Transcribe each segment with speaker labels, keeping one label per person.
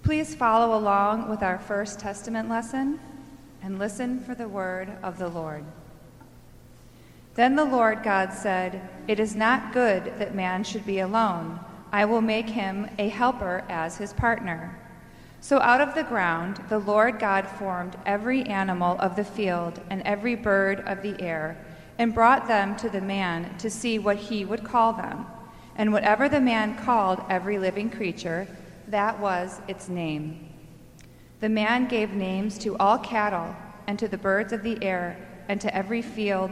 Speaker 1: please follow along with our First Testament lesson and listen for the word of the Lord. Then the Lord God said, "It is not good that man should be alone. I will make him a helper as his partner." So out of the ground the Lord God formed every animal of the field and every bird of the air, and brought them to the man to see what he would call them. And whatever the man called every living creature, that was its name. The man gave names to all cattle, and to the birds of the air, and to every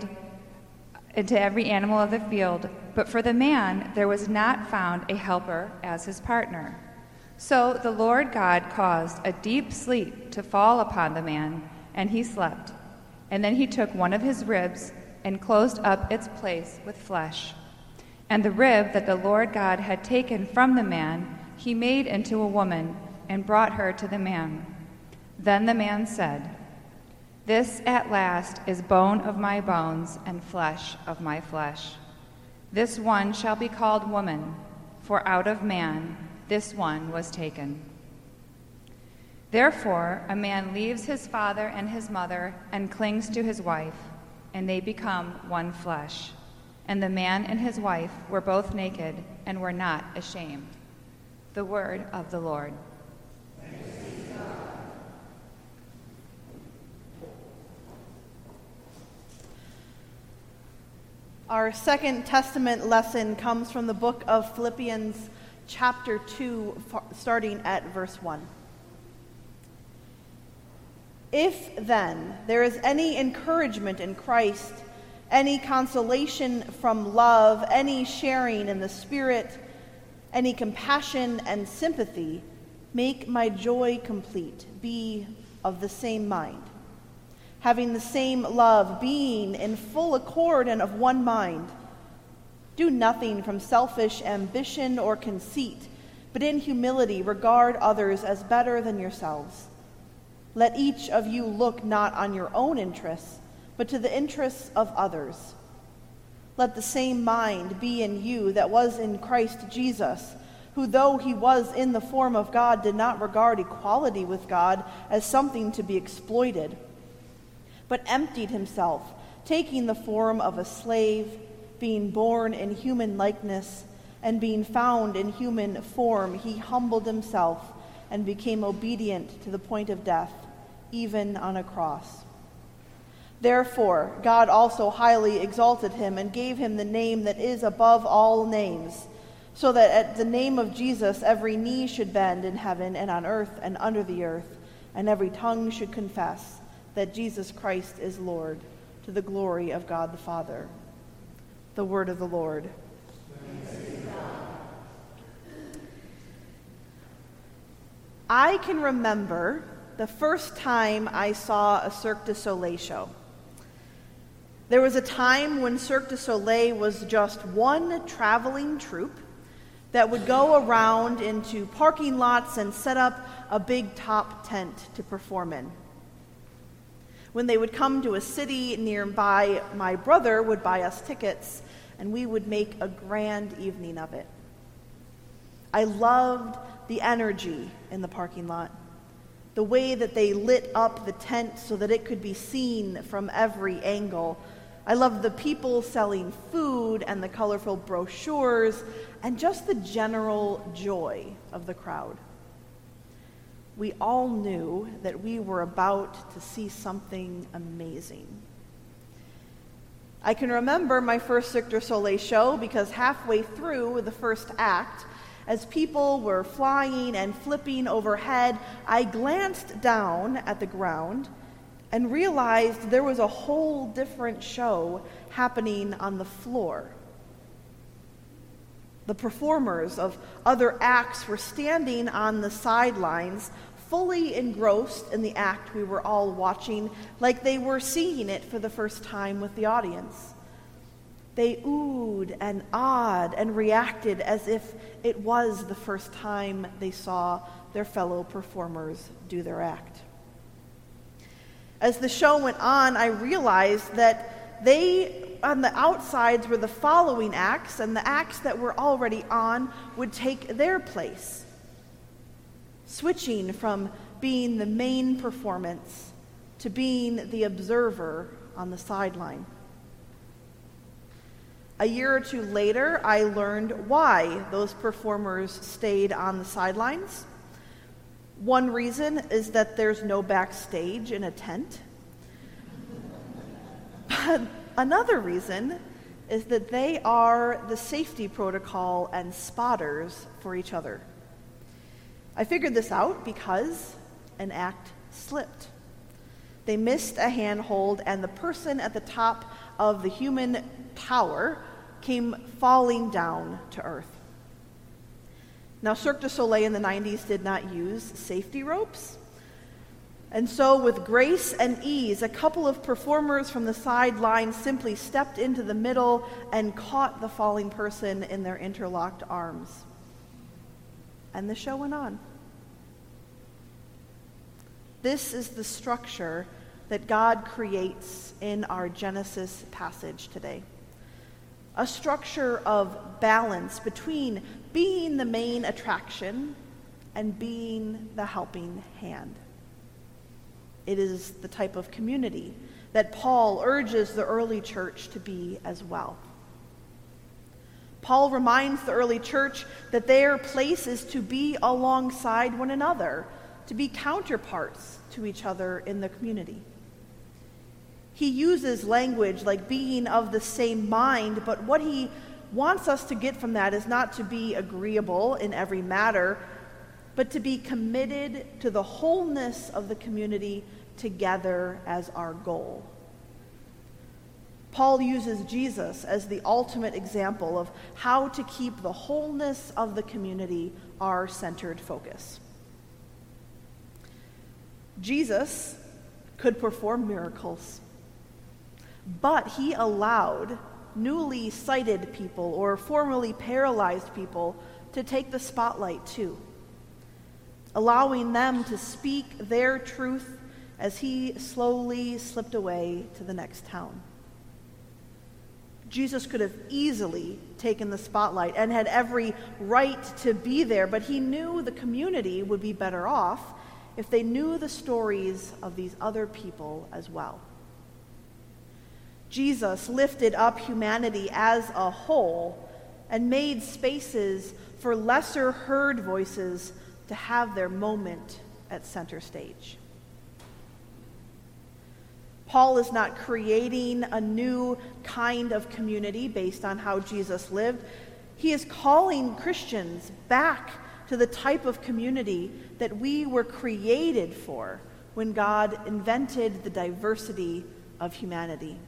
Speaker 1: animal of the field. But for the man there was not found a helper as his partner. So the Lord God caused a deep sleep to fall upon the man, and he slept. And then he took one of his ribs and closed up its place with flesh. And the rib that the Lord God had taken from the man he made into a woman and brought her to the man. Then the man said, "This at last is bone of my bones and flesh of my flesh. This one shall be called woman, for out of man this one was taken." Therefore a man leaves his father and his mother and clings to his wife, and they become one flesh. And the man and his wife were both naked and were not ashamed. The word of the Lord.
Speaker 2: Our Second Testament lesson comes from the book of Philippians, chapter 2, starting at verse 1. If then there is any encouragement in Christ, any consolation from love, any sharing in the Spirit, any compassion and sympathy, make my joy complete. Be of the same mind, having the same love, being in full accord and of one mind. Do nothing from selfish ambition or conceit, but in humility regard others as better than yourselves. Let each of you look not on your own interests, but to the interests of others. Let the same mind be in you that was in Christ Jesus, who though he was in the form of God, did not regard equality with God as something to be exploited, but emptied himself, taking the form of a slave, being born in human likeness, and being found in human form, he humbled himself and became obedient to the point of death, even on a cross. Therefore, God also highly exalted him and gave him the name that is above all names, so that at the name of Jesus every knee should bend in heaven and on earth and under the earth, and every tongue should confess that Jesus Christ is Lord, to the glory of God the Father. The word of the Lord. I can remember the first time I saw a Cirque du Soleil show. There was a time when Cirque du Soleil was just one traveling troupe that would go around into parking lots and set up a big top tent to perform in. When they would come to a city nearby, my brother would buy us tickets, and we would make a grand evening of it. I loved the energy in the parking lot, the way that they lit up the tent so that it could be seen from every angle. I loved the people selling food and the colorful brochures and just the general joy of the crowd. We all knew that we were about to see something amazing. I can remember my first Cirque du Soleil show because halfway through the first act, as people were flying and flipping overhead, I glanced down at the ground and realized there was a whole different show happening on the floor. The performers of other acts were standing on the sidelines, fully engrossed in the act we were all watching, like they were seeing it for the first time with the audience. They oohed and awed and reacted as if it was the first time they saw their fellow performers do their act. As the show went on, I realized that they, on the outsides, were the following acts, and the acts that were already on would take their place. switching from being the main performance to being the observer on the sideline. A year or two later, I learned why those performers stayed on the sidelines. One reason is that there's no backstage in a tent. But another reason is that they are the safety protocol and spotters for each other. I figured this out because an act slipped. They missed a handhold, and the person at the top of the human tower came falling down to earth. Now, Cirque du Soleil in the 90s did not use safety ropes. And so, with grace and ease, a couple of performers from the sideline simply stepped into the middle and caught the falling person in their interlocked arms. And the show went on. This is the structure that God creates in our Genesis passage today. A structure of balance between being the main attraction and being the helping hand. It is the type of community that Paul urges the early church to be as well. Paul reminds the early church that their place is to be alongside one another, to be counterparts to each other in the community. He uses language like being of the same mind, but what he wants us to get from that is not to be agreeable in every matter, but to be committed to the wholeness of the community together as our goal. Paul uses Jesus as the ultimate example of how to keep the wholeness of the community our centered focus. Jesus could perform miracles, but he allowed newly sighted people or formerly paralyzed people to take the spotlight too, allowing them to speak their truth as he slowly slipped away to the next town. Jesus could have easily taken the spotlight and had every right to be there, but he knew the community would be better off if they knew the stories of these other people as well. Jesus lifted up humanity as a whole and made spaces for lesser heard voices to have their moment at center stage. Paul is not creating a new kind of community based on how Jesus lived. He is calling Christians back to the type of community that we were created for when God invented the diversity of humanity.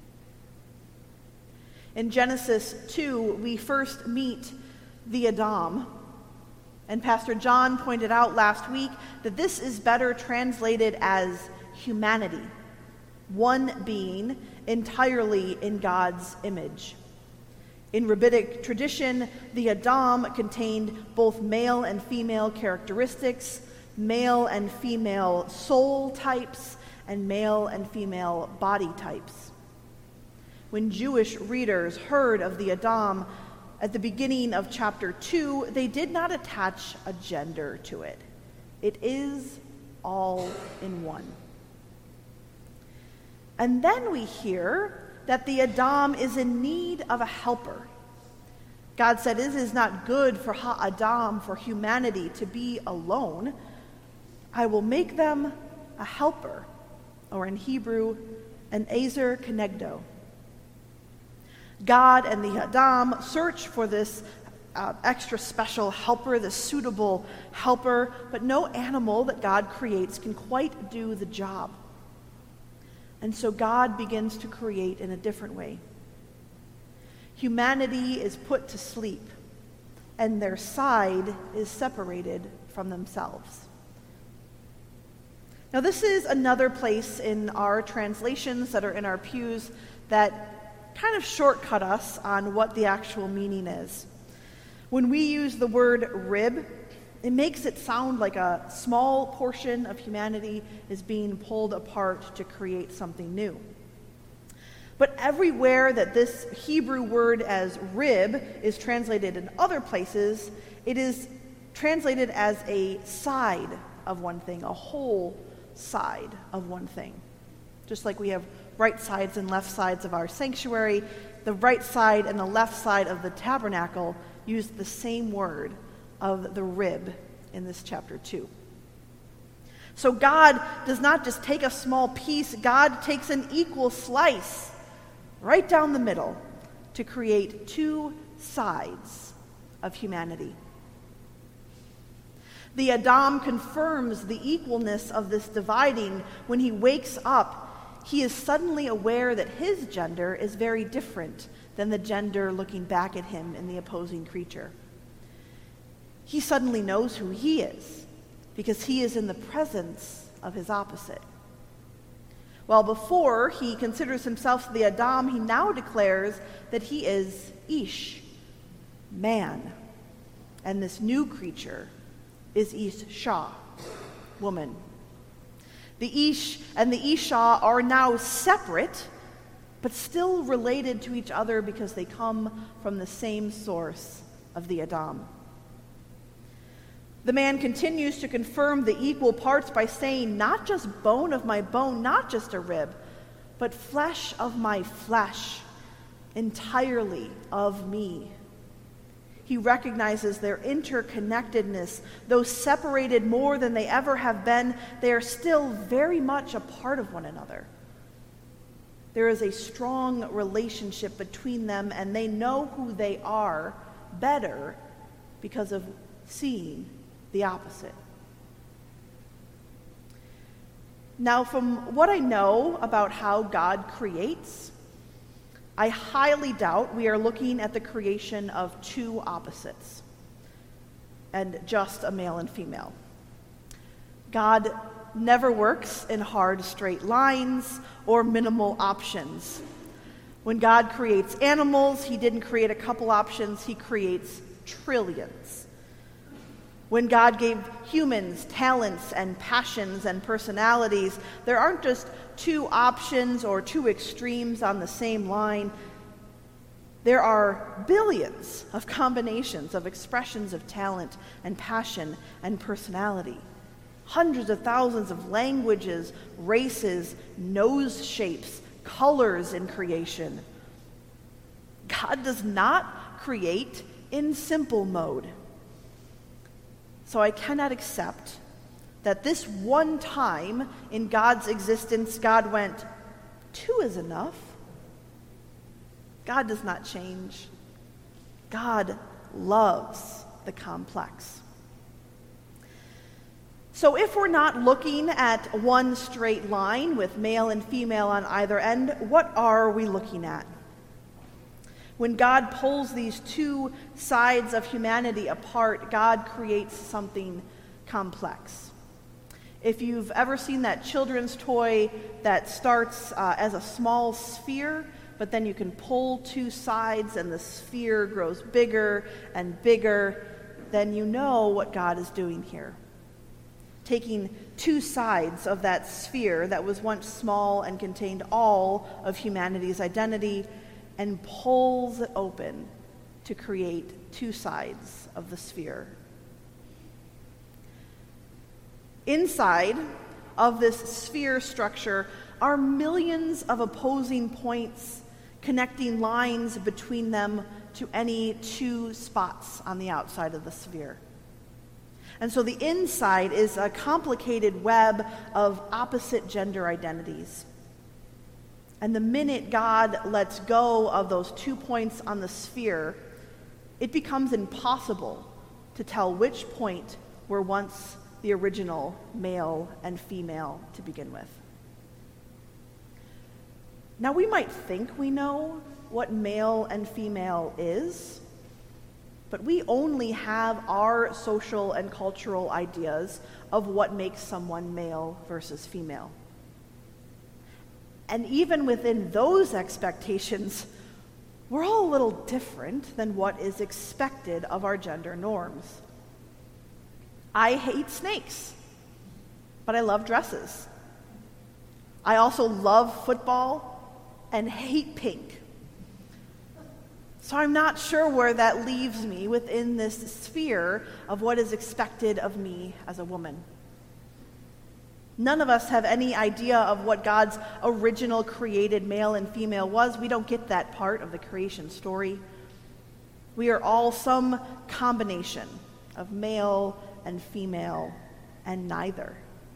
Speaker 2: In Genesis 2, we first meet the Adam, and Pastor John pointed out last week that this is better translated as humanity, one being entirely in God's image. In rabbinic tradition, the Adam contained both male and female characteristics, male and female soul types, and male and female body types. When Jewish readers heard of the Adam at the beginning of chapter 2, they did not attach a gender to it. It is all in one. And then we hear that the Adam is in need of a helper. God said, "It is not good for Adam, for humanity, to be alone. I will make them a helper," or in Hebrew, an ezer kenegdo. God and the Adam search for this extra special helper, this suitable helper, but no animal that God creates can quite do the job. And so God begins to create in a different way. Humanity is put to sleep, and their side is separated from themselves. Now, this is another place in our translations that are in our pews that kind of shortcut us on what the actual meaning is. When we use the word rib, it makes it sound like a small portion of humanity is being pulled apart to create something new. But everywhere that this Hebrew word as rib is translated in other places, it is translated as a side of one thing, a whole side of one thing. Just like we have right sides and left sides of our sanctuary, the right side and the left side of the tabernacle use the same word of the rib in this chapter 2. So God does not just take a small piece, God takes an equal slice right down the middle to create two sides of humanity. The Adam confirms the equalness of this dividing when he wakes up. He is suddenly aware that his gender is very different than the gender looking back at him in the opposing creature. He suddenly knows who he is because he is in the presence of his opposite. While before he considers himself the Adam, he now declares that he is Ish, man, and this new creature is Isha, woman. The Ish and the Isha are now separate, but still related to each other because they come from the same source of the Adam. The man continues to confirm the equal parts by saying, not just bone of my bone, not just a rib, but flesh of my flesh, entirely of me. He recognizes their interconnectedness. Though separated more than they ever have been, they are still very much a part of one another. There is a strong relationship between them, and they know who they are better because of seeing the opposite. Now, from what I know about how God creates, I highly doubt we are looking at the creation of two opposites and just a male and female. God never works in hard straight lines or minimal options. When God creates animals, he didn't create a couple options, he creates trillions. When God gave humans talents and passions and personalities, there aren't just two options or two extremes on the same line. There are billions of combinations of expressions of talent and passion and personality. Hundreds of thousands of languages, races, nose shapes, colors in creation. God does not create in simple mode. So I cannot accept that this one time in God's existence, God went, 2 is enough. God does not change. God loves the complex. So if we're not looking at one straight line with male and female on either end, what are we looking at? When God pulls these two sides of humanity apart, God creates something complex. If you've ever seen that children's toy that starts as a small sphere, but then you can pull two sides and the sphere grows bigger and bigger, then you know what God is doing here. Taking two sides of that sphere that was once small and contained all of humanity's identity and pulls it open to create two sides of the sphere. Inside of this sphere structure are millions of opposing points, connecting lines between them to any two spots on the outside of the sphere. And so the inside is a complicated web of opposite gender identities. And the minute God lets go of those 2 points on the sphere, it becomes impossible to tell which point were once the original male and female to begin with. Now, we might think we know what male and female is, but we only have our social and cultural ideas of what makes someone male versus female. And even within those expectations, we're all a little different than what is expected of our gender norms. I hate snakes, but I love dresses. I also love football and hate pink. So I'm not sure where that leaves me within this sphere of what is expected of me as a woman. None of us have any idea of what God's original created male and female was. We don't get that part of the creation story. We are all some combination of male and female and neither.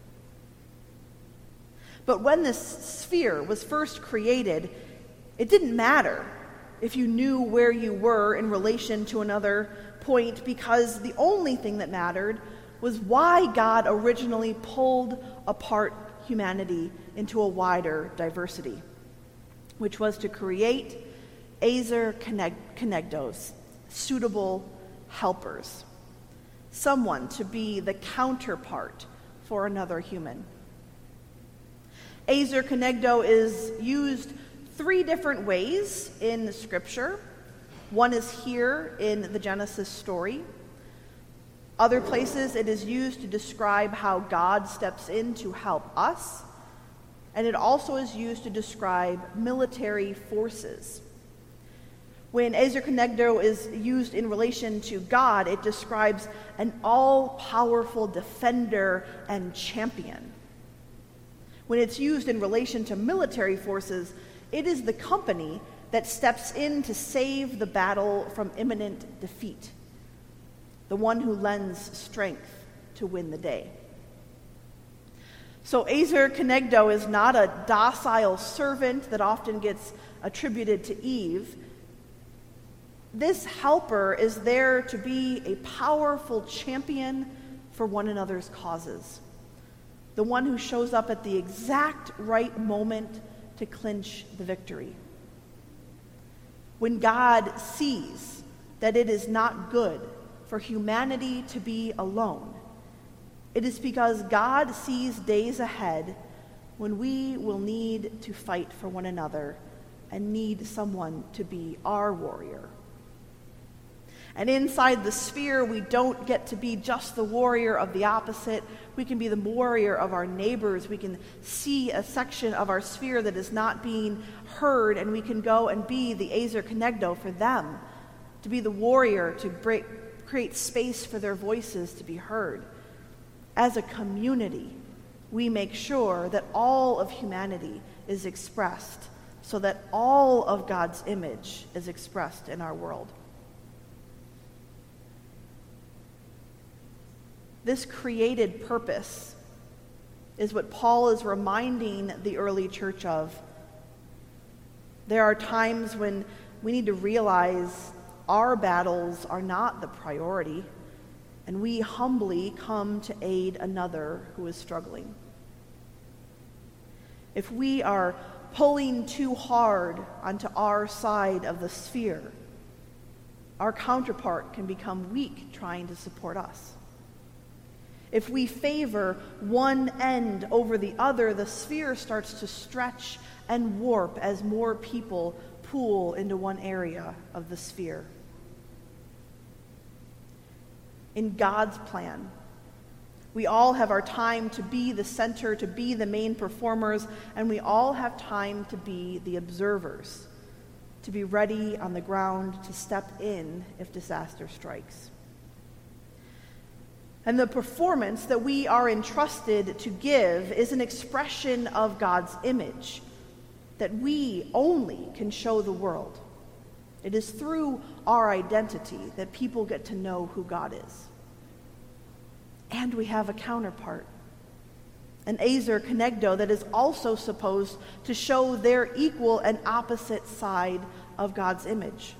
Speaker 2: But when this sphere was first created, it didn't matter if you knew where you were in relation to another point, because the only thing that mattered was why God originally pulled apart humanity into a wider diversity, which was to create Ezer Kenegdos, suitable helpers, someone to be the counterpart for another human. Ezer Kenegdo is used 3 different ways in the Scripture. One is here in the Genesis story. Other places it is used to describe how God steps in to help us. And it also is used to describe military forces. When Ezer Kenegdo is used in relation to God, it describes an all-powerful defender and champion. When it's used in relation to military forces, it is the company that steps in to save the battle from imminent defeat, the one who lends strength to win the day. So Ezer Kenegdo is not a docile servant that often gets attributed to Eve. This helper is there to be a powerful champion for one another's causes, the one who shows up at the exact right moment to clinch the victory. When God sees that it is not good for humanity to be alone, it is because God sees days ahead when we will need to fight for one another and need someone to be our warrior. And inside the sphere, we don't get to be just the warrior of the opposite. We can be the warrior of our neighbors. We can see a section of our sphere that is not being heard, and we can go and be the Ezer Kenegdo for them, to be the warrior, to create space for their voices to be heard. As a community, we make sure that all of humanity is expressed so that all of God's image is expressed in our world. This created purpose is what Paul is reminding the early church of. There are times when we need to realize our battles are not the priority, and we humbly come to aid another who is struggling. If we are pulling too hard onto our side of the sphere, our counterpart can become weak trying to support us. If we favor one end over the other, the sphere starts to stretch and warp as more people pool into one area of the sphere. In God's plan, we all have our time to be the center, to be the main performers, and we all have time to be the observers, to be ready on the ground to step in if disaster strikes. And the performance that we are entrusted to give is an expression of God's image that we only can show the world. It is through our identity that people get to know who God is. And we have a counterpart, an Ezer Kenegdo, that is also supposed to show their equal and opposite side of God's image.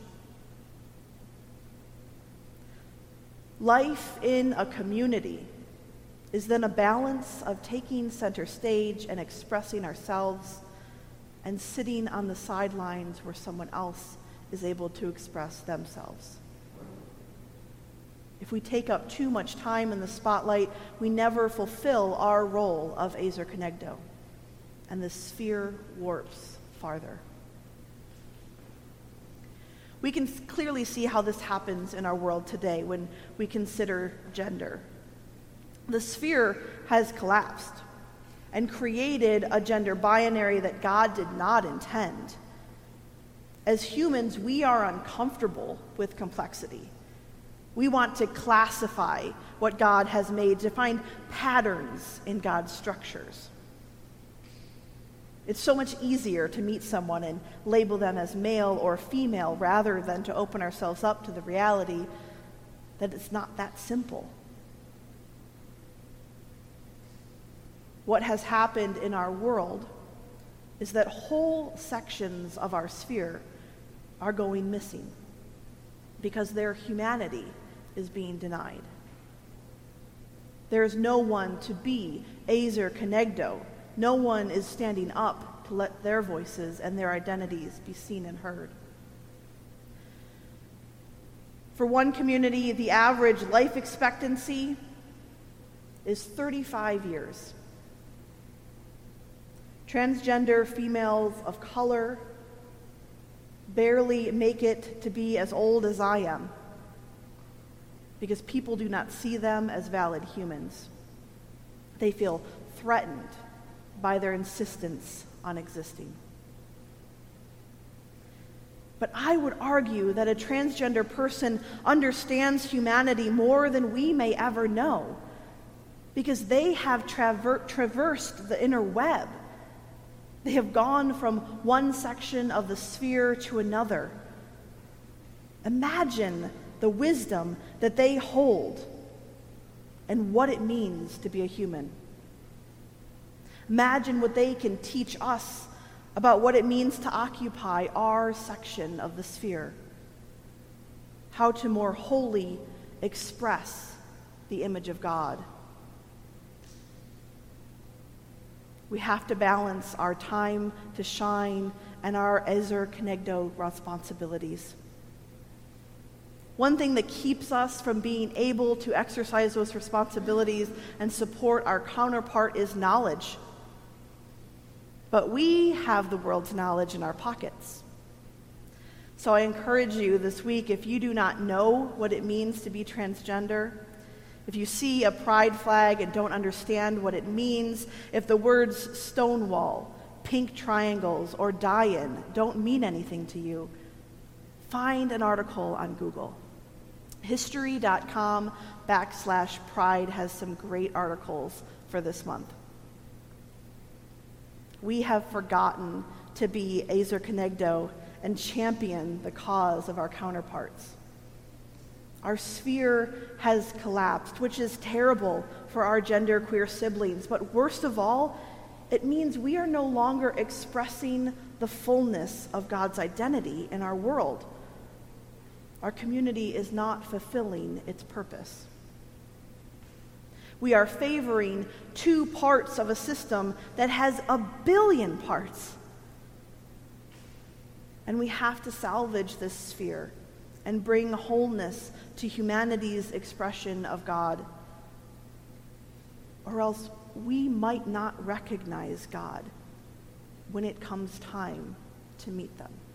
Speaker 2: Life in a community is then a balance of taking center stage and expressing ourselves and sitting on the sidelines where someone else is able to express themselves. If we take up too much time in the spotlight, we never fulfill our role of Ezer Kenegdo, and the sphere warps farther. We can clearly see how this happens in our world today when we consider gender. The sphere has collapsed and created a gender binary that God did not intend. As humans, we are uncomfortable with complexity. We want to classify what God has made, to find patterns in God's structures. It's so much easier to meet someone and label them as male or female rather than to open ourselves up to the reality that it's not that simple. What has happened in our world is that whole sections of our sphere are going missing because their humanity is being denied. There is no one to be Ezer Kenegdo. No one is standing up to let their voices and their identities be seen and heard. For one community, the average life expectancy is 35 years. Transgender females of color barely make it to be as old as I am because people do not see them as valid humans. They feel threatened by their insistence on existing. But I would argue that a transgender person understands humanity more than we may ever know because they have traversed the inner web. They have gone from one section of the sphere to another. Imagine the wisdom that they hold and what it means to be a human. Imagine what they can teach us about what it means to occupy our section of the sphere. How to more wholly express the image of God. We have to balance our time to shine and our Ezer Kenegdo responsibilities. One thing that keeps us from being able to exercise those responsibilities and support our counterpart is knowledge. But we have the world's knowledge in our pockets. So I encourage you this week, if you do not know what it means to be transgender, if you see a pride flag and don't understand what it means, if the words Stonewall, pink triangles, or die-in don't mean anything to you, find an article on Google. History.com/pride has some great articles for this month. We have forgotten to be Ezer Kenegdo and champion the cause of our counterparts. Our sphere has collapsed, which is terrible for our genderqueer siblings. But worst of all, it means we are no longer expressing the fullness of God's identity in our world. Our community is not fulfilling its purpose. We are favoring two parts of a system that has a billion parts. And we have to salvage this sphere and bring wholeness to humanity's expression of God. Or else we might not recognize God when it comes time to meet them.